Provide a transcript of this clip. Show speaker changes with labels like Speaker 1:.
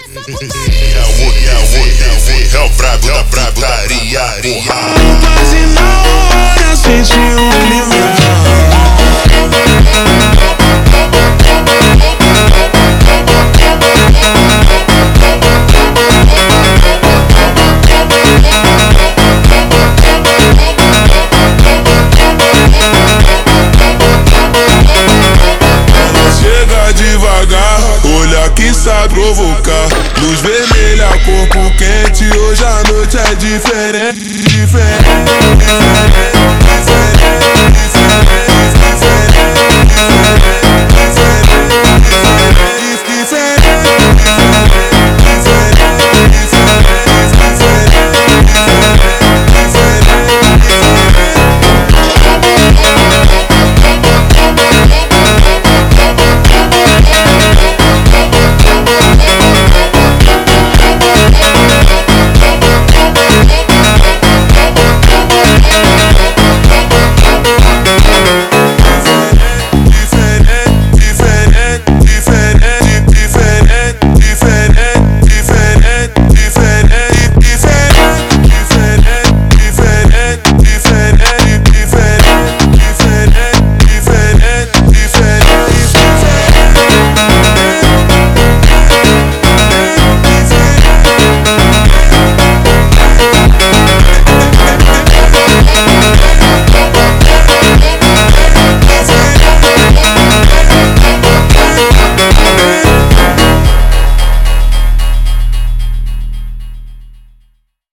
Speaker 1: É o brabo da brataria.
Speaker 2: Quase na hora senti limão. Chega devagar, olha que sabe provocar. Luz vermelha, corpo quente, hoje a noite é diferente.